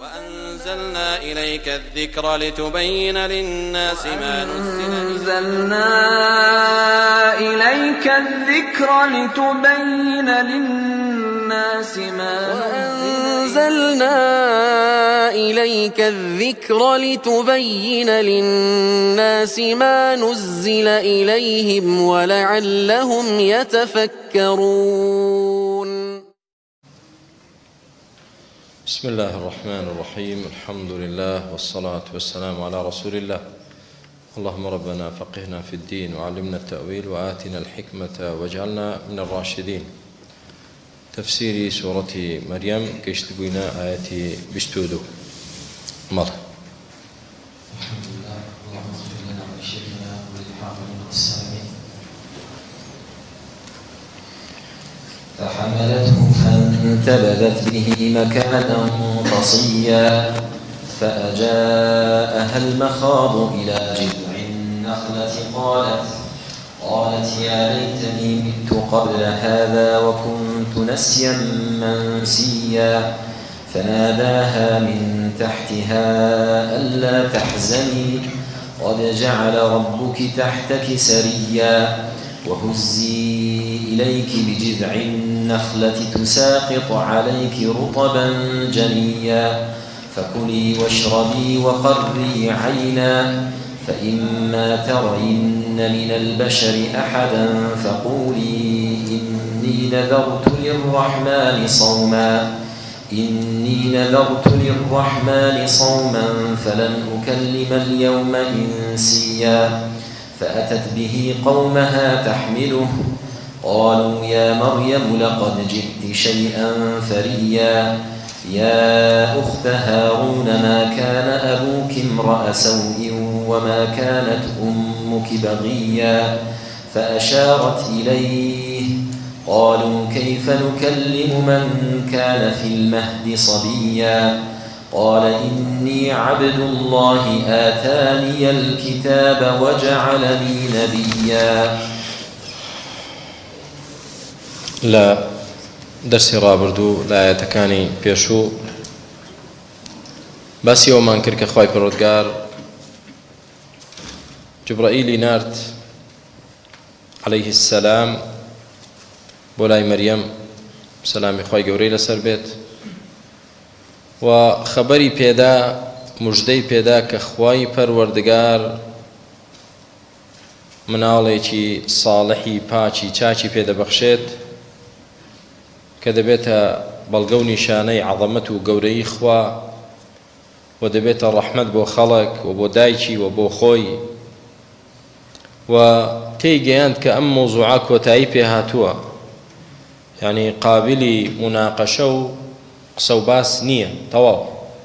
وأنزلنا إليك الذكر لتبين للناس ما نزل إليهم ولعلهم يتفكرون. بسم الله الرحمن الرحيم. الحمد لله والصلاة والسلام على رسول الله. اللهم ربنا فقهنا في الدين وعلمنا التأويل وآتنا الحكمة واجعلنا من الراشدين. تفسير سورة مريم كيشتبونا آياتي بشتودو مر. الحمد لله. اللهم اغفر لنا ولشيخنا وللحاضرين والسامعين. فحملته فانتبذت به مكانا قصيا فأجاءها المخاض إلى جذع النخلة قالت يا ليتني مت قبل هذا وكنت نسيا منسيا فناداها من تحتها ألا تحزني قد جعل ربك تحتك سريا وهزي إليك بجذع النخلة تساقط عليك رطبا جنيا فكلي واشربي وقري عينا فإما ترين من البشر أحدا فقولي إني نذرت للرحمن صوما فلن أكلم اليوم إنسيا فأتت به قومها تحمله قالوا يا مريم لقد جئت شيئا فريا يا أخت هارون ما كان أبوك امرأ سوء وما كانت أمك بغيا فأشارت إليه قالوا كيف نكلم من كان في المهد صبيا قال إني عبد الله آتاني الكتاب وجعلني نبيا. لا درسي رابردو لا يتكاني بيشو بس يوم أنكر كخواي برودقار جبرائيل نارت عليه السلام بولاي مريم سلامي خواي قوري لسر بيت وخبري بيدا مجدي بيدا كخواي پروردگار مناڵێکی صالحی پاچی چاچی پێدە بەخشێت کە دەبێتە بەڵگە و نیشانەی عەظەمەت و گەورەی خوا و دەبێتە ڕەحمەت بۆ خەڵک و بۆ دایکی و بۆ خۆی و تێیگەیاند کە ئەم مۆزوعە کۆتایی پێ هاتووە یعنی قابلی مناقەشە و قسە و باس نییە تەواو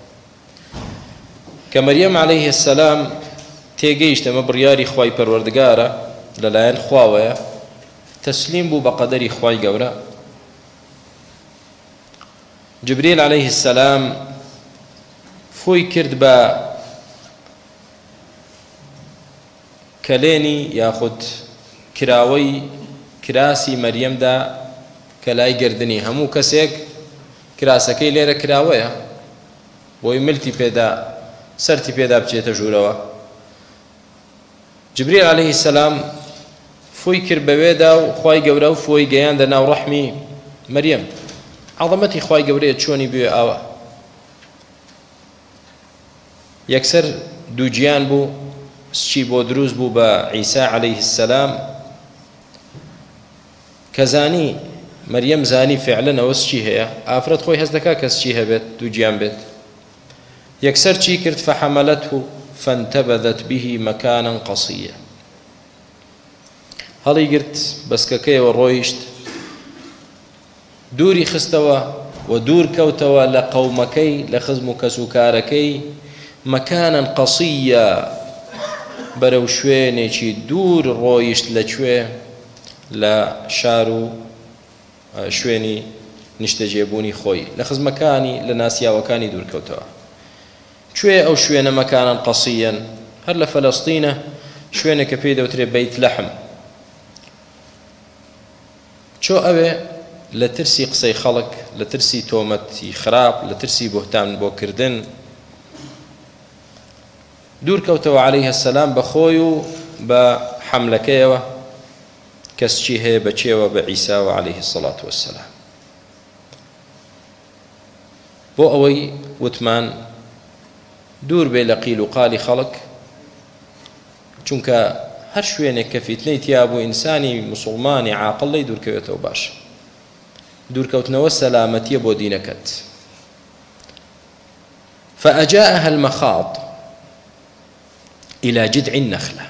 کە مەریەم عەلەیهی السەلام تێگەیشت ئەمە بڕیاری خوای پەروەردگارە لەلایەن خواوەیە تەسلیم بوو بە قەدەری خوای گەورە جبریل عەلەیهی السەلام فۆی کرد بە کەلێنی یاخود کراوەی کراسی مەریەمدا کە لای گردنی هەموو کەسێک کراسەکەی لێرە کراوەیە بۆی ملتی پێدا سەرتی پێدا بچێتە ژوورەوە جبریل عەلەیهی السەلام فۆی کرد بەوێدا و خوای گەورە و فۆی گەیاندە ناو ڕەحمی مەریەم عەظەمەتی خوای گەورەیە چۆنی بوێ ئاوە یەکسەر دوو گیان بوو سچی بۆ دروست بوو بە عیسا عەلەیهی السەلام کە زانی مەریەم زانی فعلەن ئەوە سچی هەیە ئافرەت خۆی هەست دەکات کە سچی هەبێت دوو گیان بێت یەکسەر چی کرد فحەمەلەتهو فانتبذت به مكانا قصيا هەڵی گرت بەسکەکەیەوە ڕۆیشت دووری خستەوە و دوور کەوتەوە لە قەومەکەی لە خزم و کەسوکارەکەی مەکانەن قەسیە بەرەو شوێنێکی دوور ڕۆیشت لەکوێ لە شار و شوێنی نیشتەجێبوونی خۆی لە خزمەکانی لە ناسیاوەکانی دوور کەوتەوە کوێ ئەو شوێنە مەکانەن قەسیەن هەر لە فەلەستینە شوێنێک کە پێی دەوترێت بەیت لەحم چۆ ئەوێ لە ترسی قسەی خەڵک لە ترسی تۆمەتی خراپ لە ترسی بۆهتان بۆکردن دوور کەوتەوە عەلەیهی السەلام بە خۆی و بە حەملەکەیەوە کەسچی هەیە بەچێوە بە عیساوە عەلەیهی السەڵات وەسسەلام بۆ ئەوەی وتمان دوور بێ لە قیل و قالی خەڵک چونکە هەر شوێنێک کە فیتنەی تیا بوو ئینسانی موسڵمانی عاقڵ لێی دوورکەوێتەوە باش دوورکەوتنەوە سەلامەتیە بۆ دینەکەت فأجاءها المخاض إلى جذع النخلة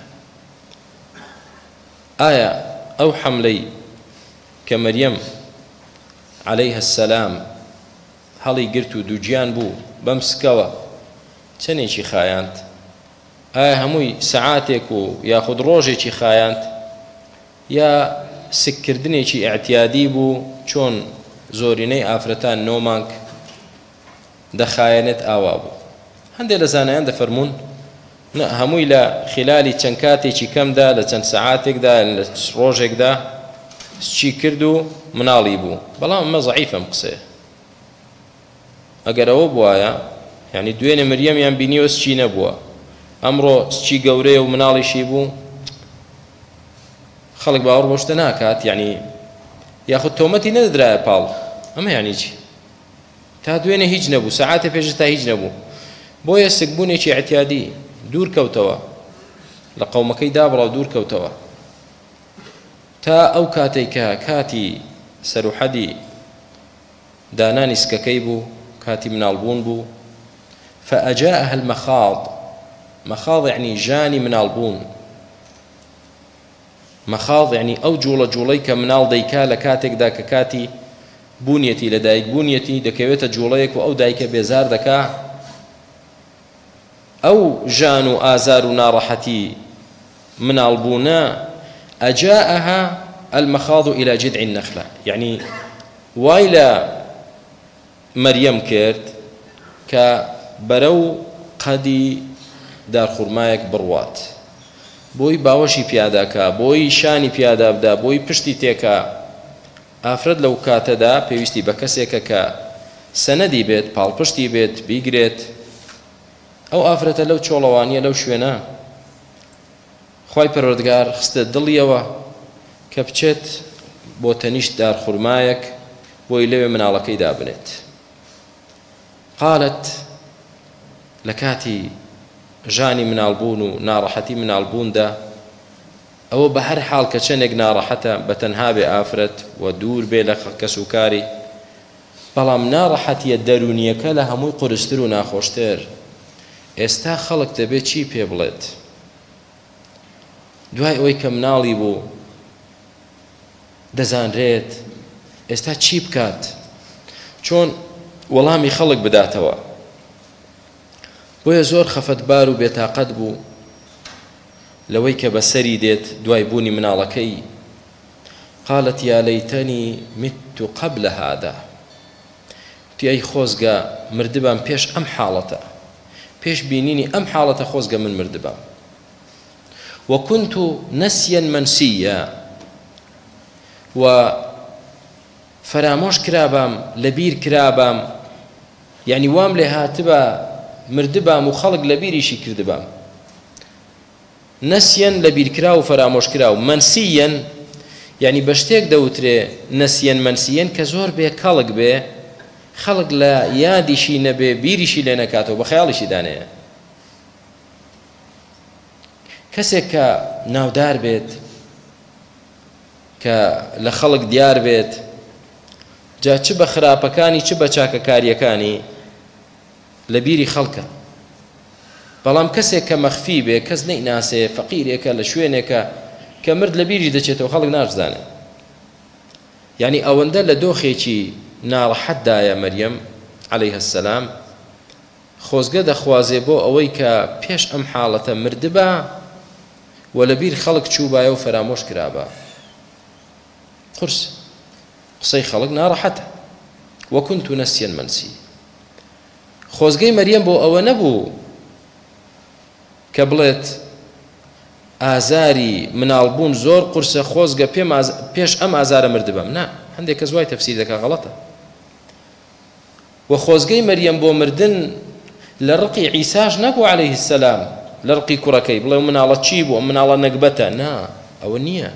آية أو حملي كمريم عليها السلام هەڵی گرت و دووجیان بوو بەمسکەوە چەندێکی خایاند ئایا هەمووی سەعاتێک و یاخود ڕۆژێکی خایاند یا سکردنێکی ئەعتیادی بوو چۆن زۆرینەی ئافرەتان نۆمانگ دەخایەنێت ئاوا بوو هەندێک لە زانایان دەفەرمون هەمووی لە خلالی چەند کاتێکی کەمدا لە چەند سەعاتێکدا لە ڕۆژێکدا چی کرد و مناڵی بوو بەڵام ئەمە زەعیفە قسەیە ئەگەر ئەوە بوایە یعنی دوێنێ مریەمیان بینیوە سچی نەبووە ئەمڕۆ سچی گەورەیە و مناڵیشی بوو خەڵک باوەڕ بۆ شتە ناکات یعنی یاخود تۆمەتی نەدەدرایە پاڵ ئەمە یعنی چی تا دوێنێ هیچ نەبوو سەعاتێ پێش تا هیچ نەبوو بۆیە سکبوونێکی ئەعتیادی دوور کەوتەوە لە قەومەکەی دابڕاو دوور کەوتەوە تا ئەو کاتێک کە کاتی سەروحەدی دانانی سکەکەی بوو كاتي من البون بو فأجاءها المخاض مخاض يعني جاني من البون مخاض يعني أو جوليك من الديكا لكاتك داك كاتي بونيتي لدايك بونيتي دكويت جوليك أو دايك بيزار دكا أو جانو آزار نارحتي من البونا أجاءها المخاض إلى جذع النخلة يعني وايلا مريم كرد كبرو قدي دار خرمايك بروات بوي باوشي بياداكا بوي شاني بيادا بدا بوي پشتی تيكا افرد لو كاتدا پێویستی بە کەسێکە کە سەنەدی بێت پاڵپشتی بێت بیگرێت ئەو ئافرەتە لەو چۆڵەوانیە لەو شوێنە خوای پەروەردگار خستە دڵیەوە کە بچێت بۆ تەنیشت دار خورمایەک بۆی لەوێ مناڵەکەی دابنێت قالت لەکاتی ژانی مناڵبوون و ناڕەحەتی مناڵبووندا ئەوە بە هەر حاڵ کە چەندێک ناڕەحەتە بەتەنها بێ ئافرەت و دوور بێ لە کەس و کاری بەڵام ناڕەحەتیە دەرونیەکە لە هەمووی قورستر و ناخۆشتر ئێستا خەڵک دەبێت چی پێ بڵێت دوای ئەوەی کە مناڵی بوو دەزانرێت ئێستا چی بکات چۆن وەڵامی خەڵک بداتەوە بۆیە زۆر خەفەتبار و بێتاقەت بوو لەوەی کە بەسەری دێت دوای بوونی مناڵەکەی قالت يا ليتني مت قبل هذا تی ئەی خۆزگە مردبام پێش ئەم حاڵەتە پێش بینینی ئەم حاڵەتە خۆزگە من مردبام وكنت نسيا منسيا و فرامۆش کرابام لەبیر کرابام یعنی وام لێ هاتبە مردبام و خەڵک لەبیریشی کردبام نسيا لەبیرکرا و فرامۆشکرا و منسيا یعنی بە شتێک دەوترێ نسيا منسيا کە زۆر بێ کەڵک بێ خەڵک لە یادیشی نەبێ بیریشی لێ نەکاتەوە بە خەیاڵیشی دانەیە کەسێک کە ناودار بێت کە لە خەڵک دیار بێت جا چ بە خراپەکانی چ بە چاکەکاریەکانی لە بیری خەڵکە بەڵام کەسێک کە مەخفی بێ کەس نەیناسێ فەقیرێکە لە شوێنێکە کە مرد لە بیری دەچێتەوە خەڵک ناشزانێ یعنی ئەوەندە لە دۆخێکی ناڕەحەتدایە مەریەم عەلەیها السەلام خۆزگە دەخوازێ بۆ ئەوەی کە پێش ئەم حاڵەتە مردبە و لە بیر خەڵک چووبایە و فەرامۆش کرابە قورس قسەی خەڵک ناڕەحەتە وەکونت نەسیا منسی خۆزگەی مەریەم بۆ ئەوە نەبوو کە بڵێت ئازاری مناڵبوون زۆر قورسە خۆزگە پێش ئەم ئازارە مردبم نا هەندێک کەس وای تەفسیر دەکا غەڵەتە. و خۆزگەی مەریەم بۆ مردن لە ڕقی عیساش نەبوو عەلەیه السەلام، لە ڕقی کوڕەکەی بڵێ مناڵە چی بوو، ئەم مناڵە نەکبەتە، نا ئەوە نییە،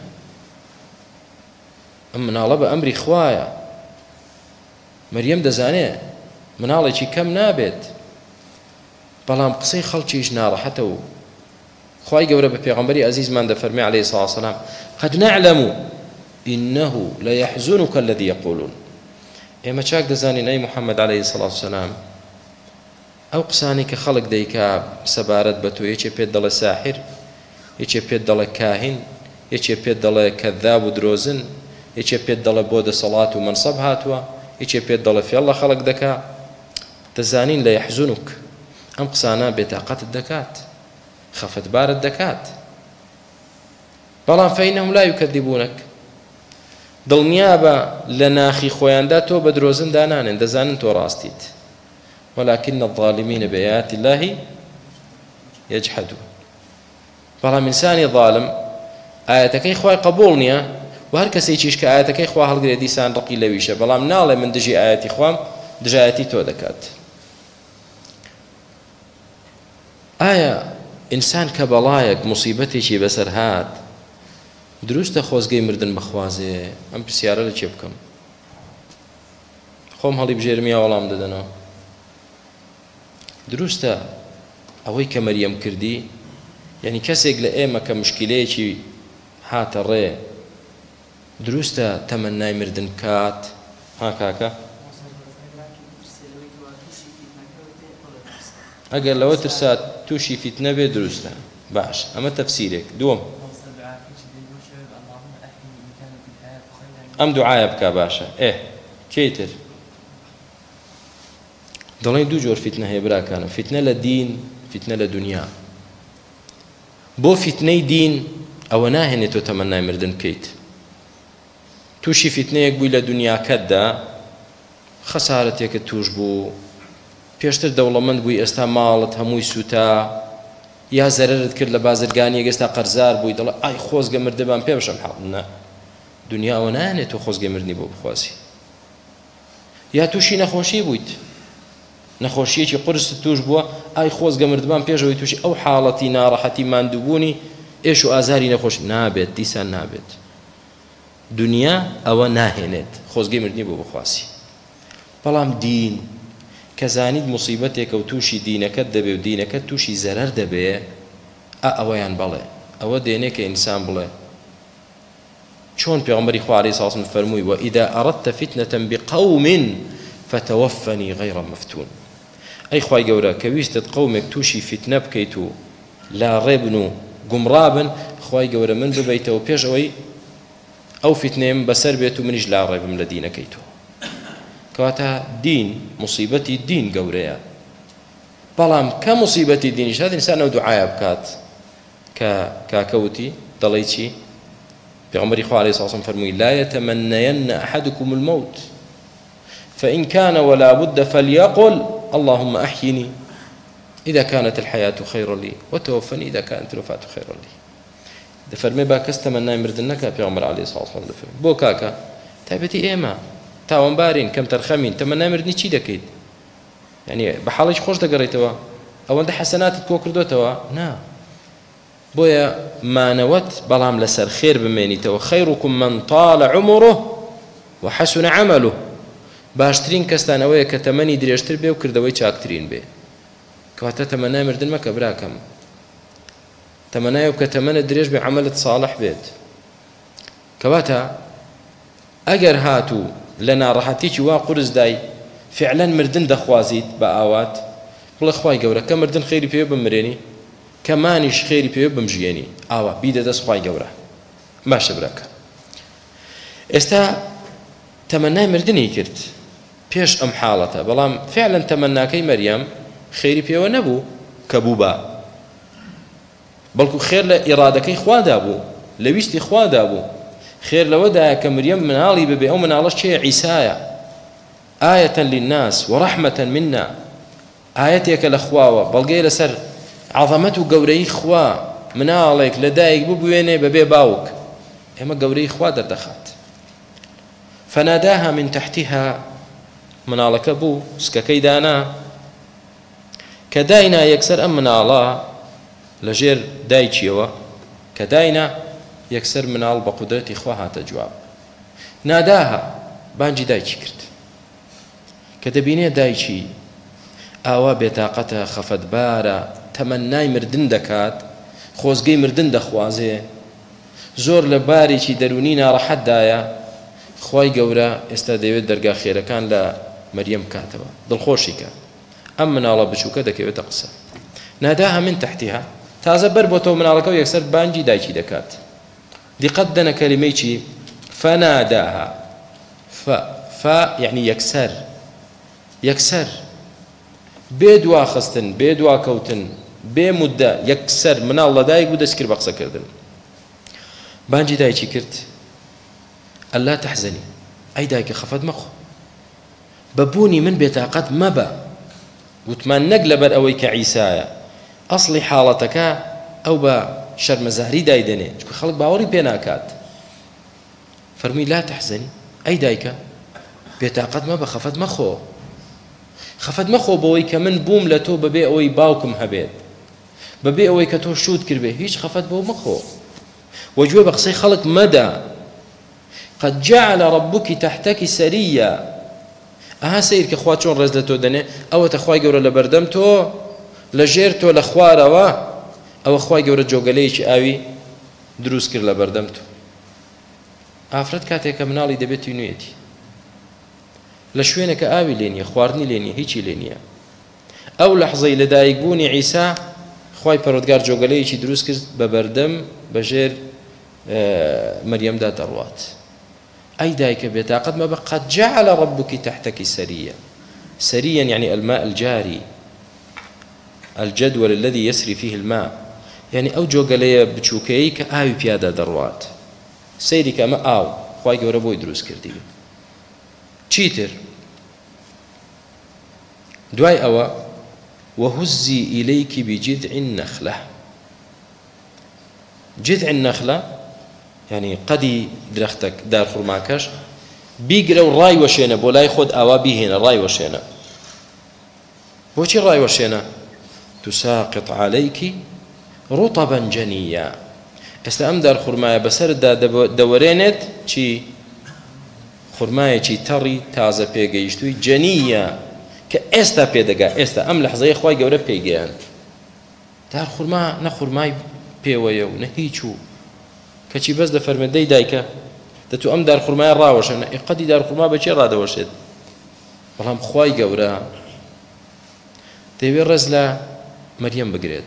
ئەم مناڵە بە ئەمری خوایە. مەریەم دەزانێت مناڵێکی کەم نابێت، بەڵام قسەی خەڵکیش ناڕەحەتە و خوای گەورە بە پێغەمبەری عەزیزمان دەفەرمێ عەلەیهی السەڵاتو وەسەلام قەد نەعلەم إنه ليحزنك الذي يقولون. ئێمە چاک دەزانین ئەی محەممەد عەلەیهی السەڵاتو وەسەلام ئەو قسانی کە خەڵک دەیکا سەبارەت بە تۆ، یەکێ پێت دەڵێ ساحر، یەکێ پێت دەڵێ کاهین، یەکێ پێت دەڵێ کەذاب و درۆزن، یەکێ پێت دەڵێ بۆ دەسەڵات و مەنسەب هاتووە، یەکێ پێت دەڵێ فێڵ لە خەڵک دەکا، دەزانین لە یەحزنک ئەم قسانە بێتاقەتت دەکات، خەفەتبارت دەکات. بەڵام فەئینەهم لا یوکەذیبونەک، دڵنیا بە لە ناخی خۆیاندا تۆ بە درۆزن دانانێن، دەزانن تۆ ڕاستیت. ولكن الظالمين بآيات الله يجحدون. بەڵام ئینسانی ظالم ئاەتەکەی خوای قبوڵ نییە، و هەر کەسێکیش کە ئاەتەکەی خوا هەڵگرێ دیسان ڕقی لەویشە، بەڵام ناڵێ من دژی ئاەتی خوام، دژایەتی تۆ دەکات. ئایا ئینسان کە بەڵایەک موسیبەتێکی بەسەر هات دروستە خۆزگەی مردن بخوازێ؟ ئەم پرسیارە لە چێ بکەم؟ خۆم هەڵی بژێرمیا وەڵام دەدەنەوە. دروستە ئەوەی کە مەریەم کردی، یعنی کەسێک لە ئێمە کە مشکلەیەکی هاتە ڕێ دروستە تەمەنای مردن کات؟ ها کاکە؟ ئەگەر لەوە ترسات تووشی فیتنە بێ دروستە. باش، ئەمە تەفسیرێک. دووەم، ئەم دوعایە بکە. باشە. چێتر دەڵێن دوو جۆر فیتنە هەیە براکانم، فیتنە لە دین، فیتنە لە دنیا. بۆ فیتنەی دین ئەوە ناهێنێت تۆ تەمەنای مردن بکەیت. تووشی فیتنەیەک بووی لە دنیاکەتدا، خەسارەتێکت توش بوو، پێشتر دەوڵەمەند بووی ئێستا ماڵت هەمووی سووتا، یا زەرەرت کرد لە بازرگانیەک ئێستا قەرزار بووی، دەڵێ ئای خۆزگە مردەبان پێ بشەم حاڵ. نە، دنیا ئەوە نایەنێت تۆ خۆزگەی مردنی بۆ بخواسی. یا تووشی نەخۆشی بوویت، نەخۆشیەکی قورست توش بووە، ئای خۆزگە مردبان پێشەوەی تووشی ئەو حاڵەتی ناڕەحەتی ماندووبوونی ئێش و ئازاری نەخۆش نابێت، دیسان نابێت. دنیا ئەوە ناهێنێت خۆزگەی مردنی بۆ بخواسی. بەڵام دین کە زانیت موسیبەتێکە و تووشی دینەکەت دەبێ و دینەکەت تووشی زەرەر دەبێ، ئەوەیان بەڵێ، ئەوە دێنێ کە ئینسان بڵێ چۆن پێغەمبەری خوا عەلەیهی سەڵاتو وەسەلام فەرمووی وئیدا ئەڕەدتە فیتنەتەن بقەوم فتەوەفەنی غەیڕە مەفتون. ئەی خوای گەورە کە ویستت قەومێک تووشی فیتنە بکەیت و لاڕێبن و گومڕابن، خوای گەورە من ببەیتەوە پێش ئەوەی ئەو فیتنەیەم بەسەر بێت و منیش لاڕێبم لە دینەکەی تۆ. کەواتە دین، موسیبەتی دین گەورەیە. بەڵام کە موسیبەتی دینیش هات ئینسان ئەو دوعایە بکات کە کاکەوتی دەڵێی چی؟ پێغەمبەری خوا عەلەیهی سەڵاتو وەسەلام فەرمووی لا يتمنين أحدكم الموت فإن كان ولا بد فليقل اللهم أحيني إذا كانت الحياة خيرا لي وتوفني إذا كانت الوفاة خيرا لي. دەفەرمێ با کەس تەمەنای مردن نەکا. پێغەمبەر عەلەیهی سەڵاتو وەسەلام دەفەرمێ بۆ کاکە تایبەتی ئێمە تاوانبارین، کەم تەرخەمین، تەمەنای مردنی چی دەکەیت؟ یعنی بە حاڵێکی خۆش دەگەڕێیتەوە، ئەوەندە حەسەناتت کۆ کردوتەوە؟ نا. بۆیە مانەوەت بەڵام لەسەر خێر بمێنیتەوە. خەیڕکم من طال عمره وحسن عمله. باشترین کەستان ئەوەیە کە تەمەنی درێژتر بێ و کردەوەی چاکترین بێ. کەواتە تەمەنای مردن مەکە براکەم، تەمەنایە کە تەمەنت درێژ بێ، عەمەلت ساڵح بێت. کەواتە ئەگەر هاتوو لە ناڕەحەتێکی وا قورس دای فعلا مردن دەخوازیت بە ئاوات، بڵێ خوای گەورە کە مردن خێری پێوە بمرێنی، کە مانیش خێری پێوە بمژێنی، ئاوا بیدە دەست خوای گەورە. باشە براکە، ئێستا تەمەنای مردنی کرد پێش ئەم حاڵەتە، بەڵام فعلا تەمەناکەی مەریەم خێری پێوە نەبوو کە بوو بە، بەڵکو خێر لە ئیرادەکەی خوادا بوو، لە ویستی خوادا بوو. خێر لەوەدایە کە مریەم مناڵی ببێ، ئەو مناڵەش چێ؟ عیسایە. ئایەتەن للناس وەڕەحمەتەن منا، ئایەتێکە لە خواوە، بەڵگەی لەسەر عەظەمەت و گەورەی خوا. مناڵێک لە دایک ببوێنێ بەبێ باوک، ئێمە گەورەی خوا دەردەخات. فناداها من تحتها مناڵەکە بوو سکەکەی دانا کە داینا یەکسەر ئەم مناڵە لەژێر دایکیەوە کە داینا یەکسەر مناڵ بە قودرەتی خوا هاتە جواب ناداها بانجی دایکی کرد کە دەبینێ دایکی ئاوا بێتاقەتە خەفەتبارە تەمەنای مردن دەکات خۆزگەی مردن دەخوازێ زۆر لە بارێکی دەرونی ناڕەحەتدایە خوای گەورە ئێستا دەوێت دەرگا خێرەکان لە مەریەم بکاتەوە دڵخۆشیکە ئەم مناڵە بچووکە دەکەوێتە قسە ناداها من تحتها تازە بەر بۆ تۆ مناڵەکە و یەکسەر بانگی دایکی دەکات دیقەت دەنە کەلیمەی چی فەناداها ف یعنی یەکسەر بێ دواخستن بێ دواکەوتن بێ مودە یەکسەر مناڵ لەدایک بوو دەست کرد بە قسەکردن بانگی دایکی کرد ئەلا تەحزەنی ئەی دایکە خەفەت مەخۆ بەبوونی من بێتاقەت مەبە وتمان نەک لەبەر ئەوەی کە عیسایە ئەسڵی حاڵەتەکە ئەو بە شەرمەزاری دایدەنێ چونکە خەڵک باوەڕی پێ ناکات فەرمووی لا تەحزەنی ئەی دایکە بێتاقەت مەبە خەفەت مەخۆ بەوەی کە من بووم لە تۆ بەبێ ئەوەی باوکم هەبێت بەبێ ئەوەی کە تۆ شوت کردبێ هیچ خەفەت بەو مەخۆ وەگوێ بە قسەی خەڵک مەدە قد جعل ربك تحتك سريا ئەها سیر کە خوا چۆن ڕێز لە تۆ دەنێ ئەوەتە خوای گەورە لە بەردەم تۆ لە ژێر تۆ لە خوارەوە ئەوە خوای گەورە جۆگەلەیەکی ئاوی دروست کرد لە بەردەم تۆ ئافرەت کاتێک کە مناڵی دەبێتی نوێتی لە شوێنێکە ئاوی لێ نییە خواردنی لێ نییە هیچی لێ نییە ئەو لەحظەی لەدایکبوونی عیسا خوای پەروەردگار جۆگەلەیەکی دروست کرد بە بەردەم بەژێر مەریەمدا دەڕوات أي دايك بيتاقد ما قد جعل ربك تحتك سريا يعني الماء الجاري الجدول الذي يسري فيه الماء يعني أو جوغليا بتشوكي كآوي بيادا دروات سيري كما آو خواهي قوربو يدروس كردي تشيتر دواي أوا وهزي إليك بجذع النخلة جذع النخلة يعني قدي درختك دار خرماكش بيقرأ راي وشينا بولا يخد أوابي هنا راي وشينا بوشي راي وشينا تساقط عليك رطبا جنيا استأم دار خرمايا بسر دا دورينت چي خرمايا چي تري تازة بيگيشتوي جنيا كأستا بيدقا استا أم لحظة يخواي قورا بيگيان دار خرما نخرماي بيويو نهيچو کەچی بەس دەفەرمێدەی دایکە دەتو ئەم دار خورمایە ڕاوەشێنە قەدی دار خورما بەچێ ڕادەوەشێت بەڵام خوای گەورە دەیوێت ڕێز لە مەریەم بگرێت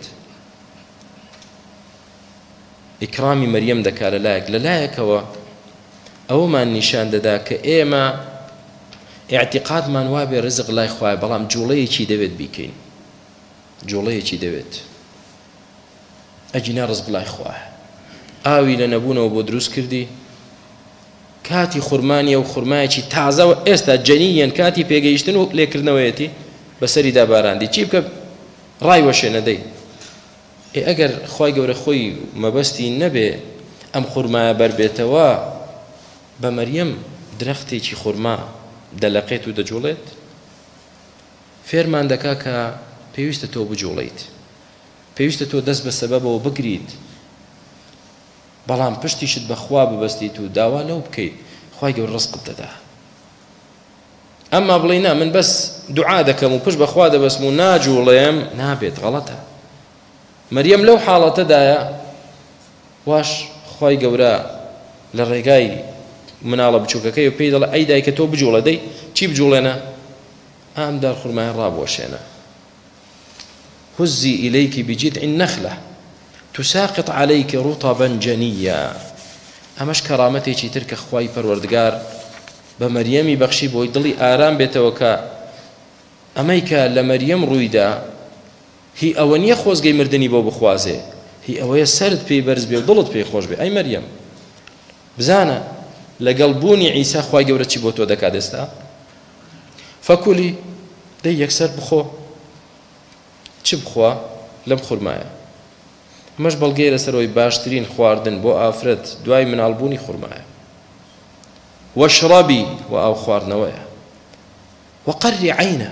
ئیکرامی مەریەم دەکات لەلایەکەوە ئەوەمان نیشان دەدا کە ئێمە ئیعتیقادمان وابێ ڕزق لای خوای بەڵام جوڵەیەکی دەوێت بیکەین جوڵەیەکی دەوێت ئەجینا ڕزق لای خوای ئاوی لە نەبوونەوە بۆ دروست کردی کاتی خورمانیە و خورمایەکی تازەوە ئێستا جەنیەن کاتی پێگەیشتن و لێکردنەوەیەتی بەسەریدا باراندی چی بکە ڕای وەشێنەدەی ئەگەر خوای گەورە خۆی مەبەستی نەبێ ئەم خورمایە بەربێتەوە بە مەریەم درەختێکی خورما دەلەقێت و دەجوڵێت فێرمان دەکا کە پێویستە تۆ بجوڵیت پێویستە تۆ دەست بە سەبەبەوە بگریت بەڵام پشتیشت بەخوا ببەستیت و داوا لەو بکەیت خوای گەورە ڕزقت دەدا ئەمما بڵێ نا من بەس دوعا دەکەم و پشت بەخوا دەبەسم و ناجوڵێم نابێت غەڵەتە مەریەم لەو حاڵەتەدایە واش خوای گەورە لە ڕێگای مناڵە بچووکەکەی و پێی دەڵێ ئەی دایکە تۆ بجوڵە دەی چی بجوڵێنە ئام دار خورمای ڕابوەشێنە هزي إليك بجذع النخلة تساقط عليك رطبا جنيا ئەمەش کەرامەتێکی تر کە خوای پەروەردگار بە مەریەمی بەخشی بۆی دڵی ئارام بێتەوە کە ئەمەی کە لە مەریەم ڕوویدا هی ئەوە نییە خۆزگەی مردنی بۆ بخوازێ هی ئەوەیە سەرت پێی بەرز بێ و دڵت پێی خۆش بێ ئەی مەریەم بزانە لەگەڵ بوونی عیسا خوای گەورە چی بۆ تۆ دەکات ئێستا فەکولی دەی یەکسەر بخۆ چ بخوا لەم خورمایە مەش بەڵگەی لەسەرەوەی باشترین خواردن بۆ ئافرەت دوای مناڵبوونی خورمایە واشربي وأو خواردنەوەیە وقەری عینە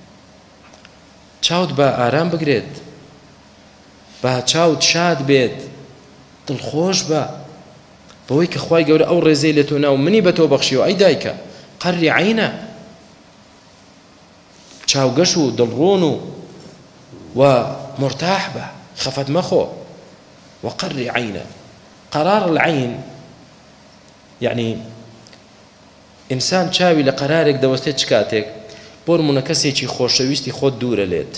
چاوت بە ئارام بگرێت با چاوت شاد بێت دڵخۆش بە بەوەی کە خوای گەورە ئەو ڕێزەی لە تۆ ناو منی بە تۆ بەخشیەوە ئەی دایکە قەری عینە چاوگەش و دڵڕۆن و مرتاح بە خەفەت مەخۆ وقەری عینە قەرار العین یعنی ئینسان چاوی لە قەرارێک دەوەستێت چ کاتێک بۆ نمونە کەسێکی خۆشەویستی خۆت دوورە لێت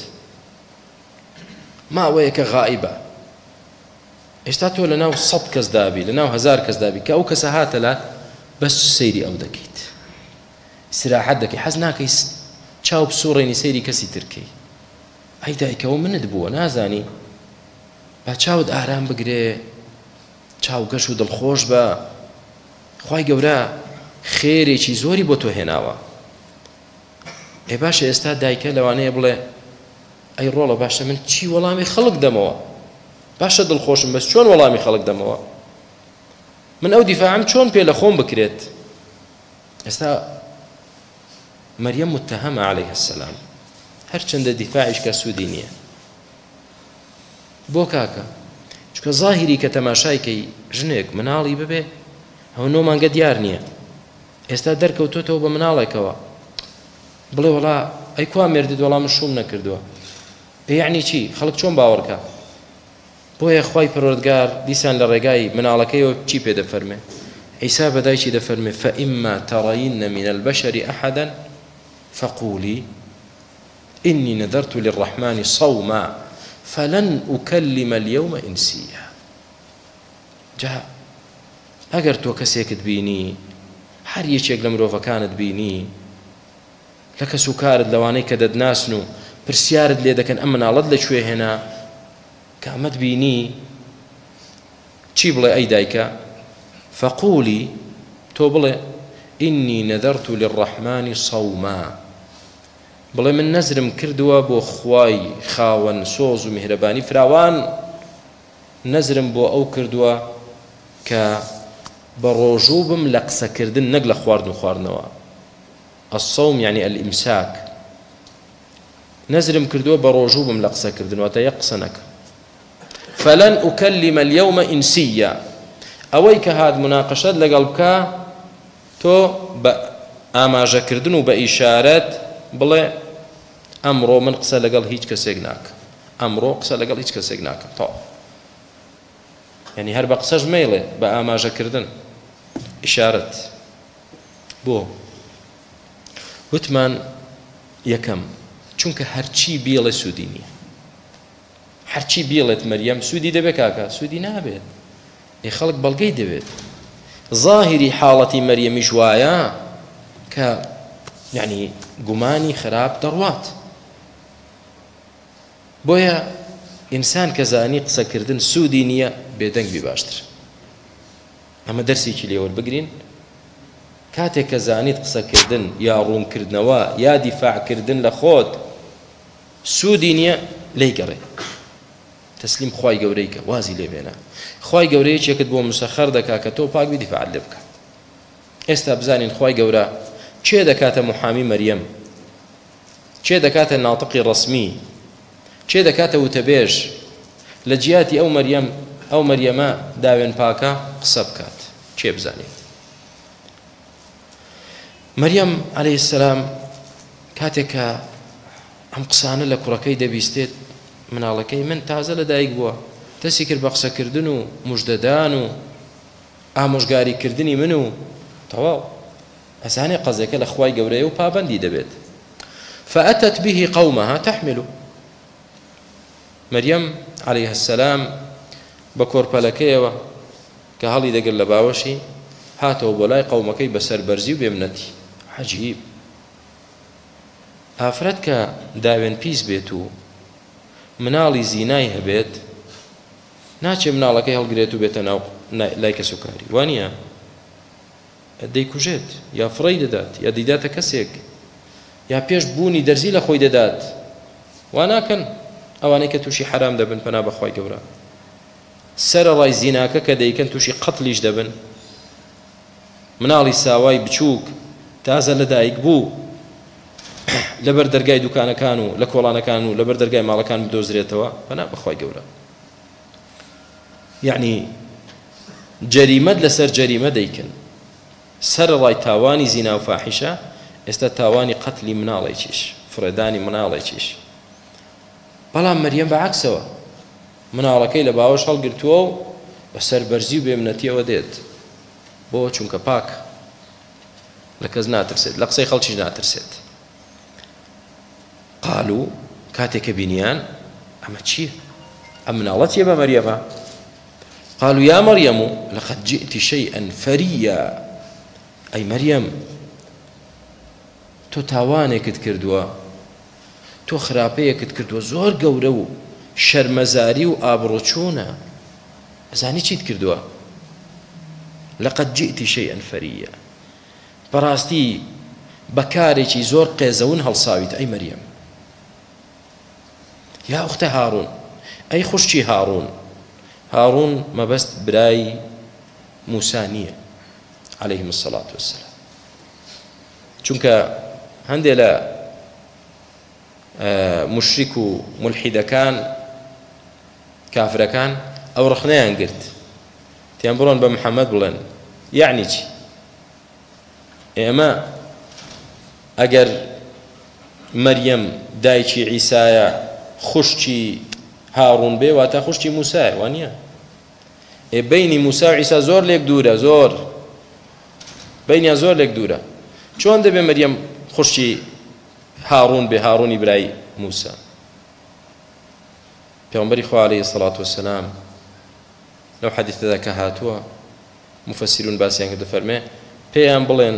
ماوەیەکە غائبە ئێستا تۆ لە ناو 100 کەس دابی لە ناو 1000 کەس دابی کە ئەو کەسە هاتە لات بەس سەیری ئەو دەکەیت استراحەت دەکەی حەز ناکەی چاو بسوڕێنی سەیری کەسی ترکەی ئەی دایکەوە منت بووە نازانی با چاوت ئارام بگرێ چاو گەش و دڵخۆش بە خوای گەورە خێرێکی زۆری بۆ تۆ هێناوە ئێ باشە ئێستا دایکە لەوانەیە بڵێ ئەی ڕۆڵە باشە من چی وەڵامی خەڵک دەمەوە باشە دڵخۆشم بەس چۆن وەڵامی خەڵک دەمەوە من ئەو دیفاعم چۆن پێ لە خۆم بکرێت ئێستا مەریەم متهەمە عەلەیها السەلام هەرچەندە دیفاعیش کە سوودی نییە بۆ کاکە چونکە ظاهری کە تەماشایکەی ژنێک مناڵی ببێ ئەو 9 مانگە دیار نییە ئێستا دەرکەوتۆتەوە بە مناڵێکەوە بڵێ وەڵا ئەی کوا مێردت وەڵام شوم نەکردووە یعنی چی خەڵک چۆن باوەڕکە بۆیە خوای پەروەردگار دیسان لە ڕێگای مناڵەکەیەوە چی پێ دەفەرمێ عیسا بەدایکی دەفەرمێ فإما ترين من البشر أحدا فقولي إني نذرت للرحمن صوما فلن أكلم اليوم إنسيا جاء ئەگەر تۆ کەسێکت بینی هەر یەکێک لە مرۆڤەکانت بینی لە کەس و کارت لەوانەی کە دەدناسن و پرسیارت لێ دەکەن ئەم مناڵەت لەکوێ هێنا کە ئەمەت بینی چی بڵێ ئەی دایکە فقولی تۆ بڵێ إني نذرت للرحمن صوما بڵێ من نەزرم کردووە بۆ خوای خاوەن سۆز و میهرەبانی فراوان نەزرم بۆ ئەو کردووە کە بە ڕۆژوو بم لە قسەکردن نەک لە خواردن و خواردنەوە الصوم يعني الإمساك نەزرم کردووە بە ڕۆژوو بم لە قسەکردن واتە یەک قسە نەکەم فلن أكلم اليوم إنسيا ئەوەی کە هات مناقەشەت لەگەڵ بکە تۆ بە ئاماژەکردن و بە ئیشارەت بڵێ ئەمڕۆ من قسە لەگەڵ هیچ کەسێک ناکەم ئەمڕۆ قسە لەگەڵ هیچ کەسێک ناکەم تۆ یعنی هەر بە قسەش مەیڵێ بە ئاماژەکردن ئیشارەت بۆ وتمان یەکەم چونکە هەرچی بێڵێ سوودی نییە هەرچی بێڵێت مەریەم سوودی دەبێت کاکە سوودی نابێت خەڵک بەڵگەی دەوێت ظاهری حاڵەتی مەریەمیش وایە کە یعنی گومانی خراپ دەڕوات بۆیە ئینسان کە زانی قسەکردن سوودی نییە بێدەنگبی باشتر ئەمە دەرسێکی لێوەربگرین کاتێک کە زانیت قسەکردن یا ڕوونکردنەوە یا دیفاعکردن لە خۆت سوودی نییە لێی گەڕێ تەسلیم خوای گەورەی کە وازی لێ بێنە خوای گەورەی یەکێکت بۆ مسەخەر دەکا کە تۆ پاک بی دیفاعت لێ بکە ئێستا بزانین خوای گەورە چێ دەکاتە محامی مەریەم چێ دەکاتە ناطقی ڕسمی چێ دەکاتە وتەبێژ لە جیاتی ئەو مەریەمە داوێن پاکە قسە بکات چێ بزانین مەریەم عەلەیهی السەلام کاتێک کە ئەم قسانە لە کوڕەکەی دەبیستێت مناڵەکەی من تازە لە دایک بووە دەستی کرد بە قسەکردن و موژدەدان و ئامۆژگاریکردنی من و تەواو ئەزانێ قەزەکە لە خوای گەورەیە و پابەندی دەبێت فأتت به قومها تحمله مەریەم عەلەیها السەلام بە کۆرپەلەکەیەوە کە هەڵی دەگرت لە باوەشی هاتەوە بۆ لای قەومەکەی بە سەربەرزی و بێمنەتی عەجیب ئافرەت کە داوێن پیس بێت و مناڵی زینای هەبێت ناچێ مناڵەکەی هەڵگرێت و بێتە ناو لای کەس و کاری وانە دەیکوژێت یا فڕی دەدات یا دەیداتە کەسێک یا پێش بوونی دەرزی لە خۆی دەدات واناکەن ئەوانەی کە تووشی حرام دەبن پەنا بەخوای گەورە سەرەڕای زیناکە کە دەیکەن تووشی قەتلیش دەبن مناڵی ساوای بچووک تازە لەدایک بوو لەبەر دەرگای دوکانەکان و لە کۆڵانەکان و لەبەر دەرگای ماڵەکان بدۆزرێتەوە فەنا بەخوای گەورە یعنی جەریمەت لەسەر جەریمە دەیکەن سەرڕای تاوانی زینا و فاحیشە ئێستا تاوانی قەتلی مناڵێکیش فرێدانی مناڵێکیش بەڵام مەریەم بەعەکسەوە مناڵەکەی لە باوەش هەڵگرتووە و بەسەر بەرزی و بێمنەتیەوە دێت بۆ چونکە پاک لە کەس ناترسێت لە قسەی خەڵکیش ناترسێت قالوا کاتێککە بینیان ئەمە چییە ئەم مناڵە چیە بە مەریەمە قالوا يا مريم لقد جئت شيئا فريا أي مريم تو تاوانێکت کردووە تۆ خراپەیەکت کردووە زۆر گەورە و شەرمەزاری و ئابڕۆچوونە ئەزانی چیت کردووە لقد جئت شيئا فريا بەڕاستی بەکارێکی زۆر قێزەون هەڵساویت ئەی مەریەم یا ئوختە هاڕون ئەی خوشکی هاڕون هاڕون مەبەست برای موسا نییە عليهم الصلاة والسلام چونکە هەندێک لە مشریک و ملحیدەکان کافرەکان ئەو ڕخنەیان گرت تیان بڕۆن بە محەممەد بڵێن یعنی چی ئێمە ئەگەر مەریەم دایکی عیسایە خوشکی هاڕون بێ واتە خوشکی موسایە وانە بینی موسا و عیسا زۆر لێک دوورە زۆر بینیان زۆر لێک دوورە چۆن دەبێ مەریەم خوشکی هاڕون بێ هاڕونی برای موسا پێغەمبەری خوا عەلەیهی سەڵات وەسەلام لەو حەدیثەدا کە هاتووە مفەسیرون باسییان کردە فەرمێ پێیان بڵێن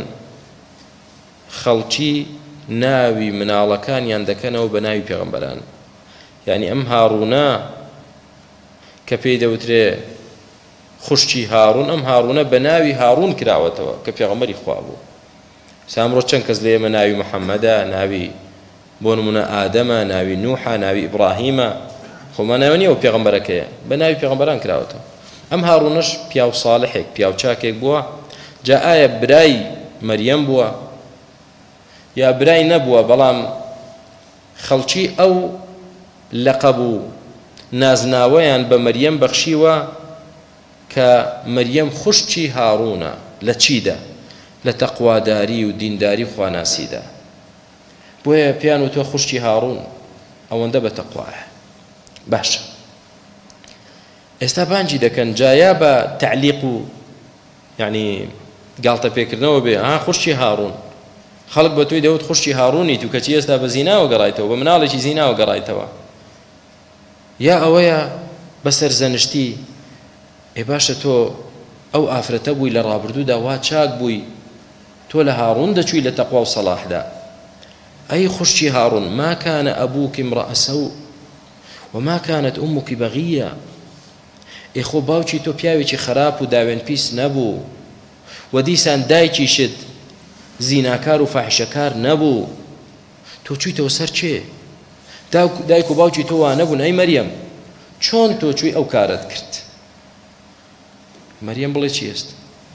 خەڵکی ناوی مناڵەکانیان دەکەنەوە بە ناوی پێغەمبەران یعنی ئەم هاڕونە کە پێی دەوترێ خوشکی هاڕون ئەم هاڕونە بە ناوی هاڕون کراوەتەوە کە پێغەمبەری خوا بوو سامڕۆ چەند کەس لە ئێمە ناوی محەممەدە ناوی بۆ نمونە ئادەمە ناوی نوحە ناوی ئیبراهیمە خۆمان ناوە نییە و پێغەمبەرەکەیە بە ناوی پێغەمبەران کراوەتەوە ئەم هاڕونەش پیاو ساڵحێک پیاو چاکێک بووە جا ئایا برای مەریەم بووە یا برای نەبووە بەڵام خەڵکی ئەو لەقەب و نازناوەیان بە مەریەم بەخشیوە کە مەریەم خوشکی هاڕونە لە چیدا لە تەقواداری و دینداری خواناسیدا بۆیە پیان و تۆ خوشکی هاڕون ئەوەندە بە تەقوایە باشە ئێستا بانجی دەکەن جایا بە تعلیق و یعنی گاڵتە پێکردنەوە بێ خوشکی هاڕون خەڵک بە تۆی دەوت خوشکی هاڕونیت و کەچی ئێستا بە زیناوە گەڕایتەوە بە مناڵێکی زیناوە گەڕایتەوە یا ئەوەیە بەسەر زەنشتی ئێ باشە تۆ ئەو ئافرەتە بووی لە ڕابردوودا وا چاک بووی تۆ لە هاڕون دەچووی لە تەقوا و سەڵاحدا ئەی خوشکی هاڕون ما كان أبوك امرأ سوء وما كانت أمك بغية ئێخۆ باوکی تۆ پیاوێکی خراپ و داوێن پیس نەبوو و دیسان دایکیشت زیناکار و فاحشەکار نەبوو تۆ چوویتەوە سەر چێ دایک و باوکی تۆ وا نەبوون ئەی مەریەم چۆن تۆ چووی ئەو کارت کرد مەریەم بڵێ چی ئێست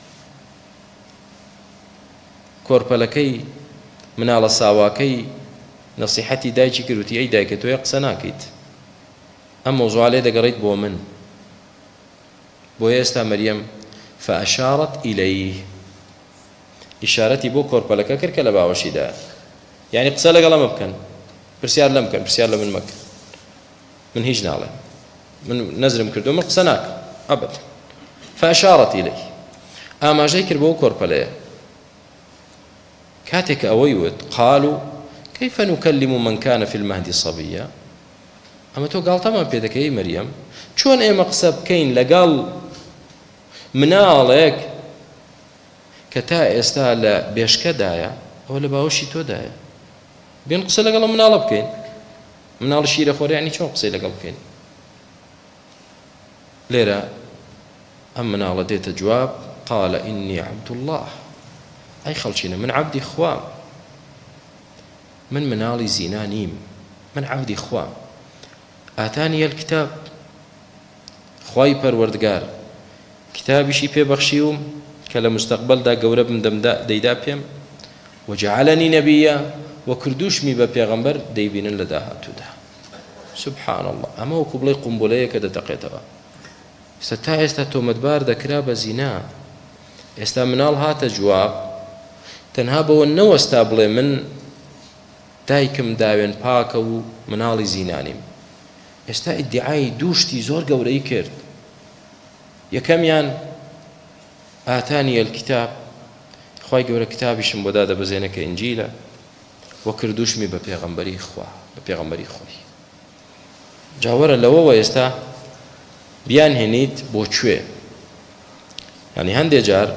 کۆرپەلەکەی مناڵە ساواکەی نەسیحەتی دایکی کردوتی ئەی دایکە تۆیە قسە ناکەیت ئەم مەوزوعە لێ دەگەڕێیت بۆ من بۆ ئێستا مەریەم فەئەشارەت ئیلەیه ئیشارەتی بۆ کۆرپەلەکە کرد کە لە باوەشیدا یعنی قسە لەگەڵ ئەمە بکەن پرسیار لەم بکەن پرسیار لە من مەکەن من هیچ ناڵێم من نەزرم کردو من قسە ناکەم ئەبەد فەئەشارەت ئیلەیه ئاماژەی کرد بۆ کۆرپەلەیە كاتك أويوت قالوا كيف نكلم من كان في المهد صبيا أما تو قال تمام بيدك أي مريم شون أي مقصب كين لقال منالك كتا استال بيشك دايا ولا باوشي تو دايا بين قصة لقال منال بكين منال شيرة خور يعني شون قصة لقال بكين ليرة أم منال ديت جواب قال إني عبد الله أي خلشينا من عبدي خوام من منالي زينانيم من عبدي خوام آتاني الكتاب خواي پروردگار كتابي شي پێ بەخشیوم کە لە مستەقبەلدا گەورە بم دەیدا پێم وجعلني نبيا وكردوشمي ببيغمبر ديبينن لداهاتودا سبحان الله اما وكبلي قنبليه كده تقيتها ستا استا تومتبار دكرا بزنا استا منال هات جواب تنها بو نو استابلي من دايكم داوين باكو منالي زينانيم استا ادعاي دوشتي زور قوري كرد يكميان آتاني الكتاب خواهی گەورە کتابیشم بۆ دادە بەزێنە کە ئینجیلە وە کردوشمی بە پێغەمبەری خوا بە پێغەمبەری خۆی جاوەرە لەوەوە ئێستا بیان هێنیت بۆ کوێ یعنی هەندێک جار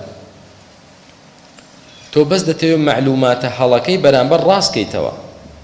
تۆ بەس دەتەوێت معلوماتە هەڵەکەی بەرامبەر ڕاستکەیتەوە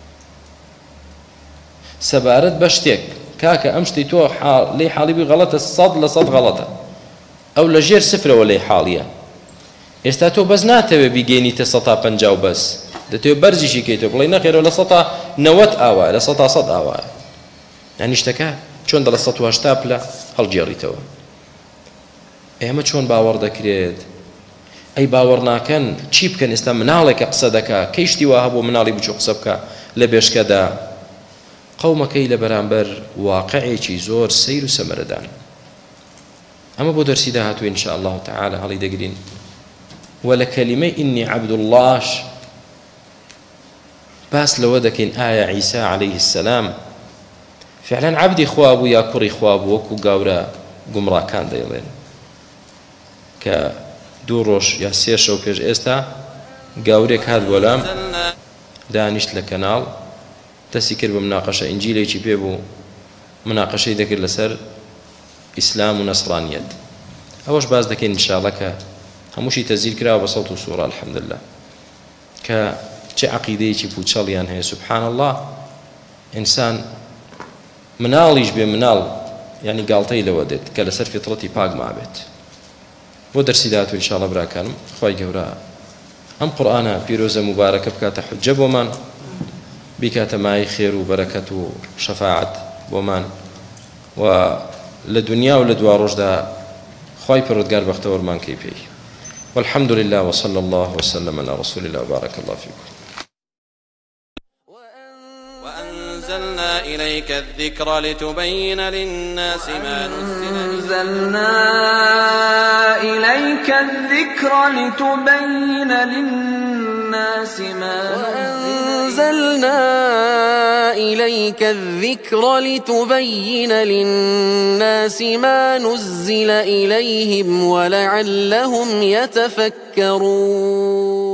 سەبارەت بە شتێک کاکە ئەم شتی تۆ لێی حاڵی بی غەڵەتە 100% غەڵەتە ئەو لە ژێر سفرەوە لێی حاڵیە ئێستا تۆ بەس ناتەوێت بیگەینیتە 150 بەس دەتەوێت بەرزیشی کەیتەوە بڵێ نەخێرەوە لە 190 ئاوایە لە 100 ئاوایە یعنی شتەکە چۆن دە لە 180 پلە هەڵگێڕیتەوە ئێمە چۆن باوەڕ دەکرێت ئەی باوەڕ ناکەن چی بکەن ئێستا مناڵێکە قسە دەکا کەی شتی وا هەبوو مناڵی بچوو قسە بکە لە بێشکەدا قەومەکەی لە بەرامبەر واقعێکی زۆر سەیر و سەمەرەدان ئەمە بۆ دەرسی داهاتوو ئین شاء الله تعالى هەڵی دەگرین ولكلمة إني عبد الله باس لو دكين آية عيسى عليه السلام فعلا عبدي خوابو يا كري خوابو وكو قاورا قمرا كان ديلين كدوروش يا سيشو بيج إستا قاوريك هاد ولام دانشت لكنال تسيكر بمناقشة إنجيلي چي بيبو مناقشة ذكر لسر إسلام ونصرانيات أوش باس دكين إن شاء الله هموشي تزيل كرا وبصوت وصورة الحمد لله چه عقيدەیەکی پوچەڵیان هەیە سبحان الله ئینسان مناڵیش بێ مناڵ یعنی گاڵتەی لەوە دێت کە لەسەر فیتڕەتی پاک مابێت بۆ دەرسی داهاتوو ئینشاءڵڵا براکانم خوای گەورە ئەم قورئانە پیرۆزە مبارەکە بکاتە حوجە بۆمان بیکاتە مای خێر و بەرەکەت و شەفاعەت بۆمان و لە دنیا و لە دوا ڕۆژدا خوای پەروەردگار بەختەوەرمان کەی پێی والحمد لله وصلى الله وسلم على رسول الله وبارك الله فيكم وأنزلنا إليك الذكر لتبين للناس ما نزل أنزلنا إليك الذكر لتبين للناس وأنزلنا إليك الذكر لتبين للناس ما نزل إليهم ولعلهم يتفكرون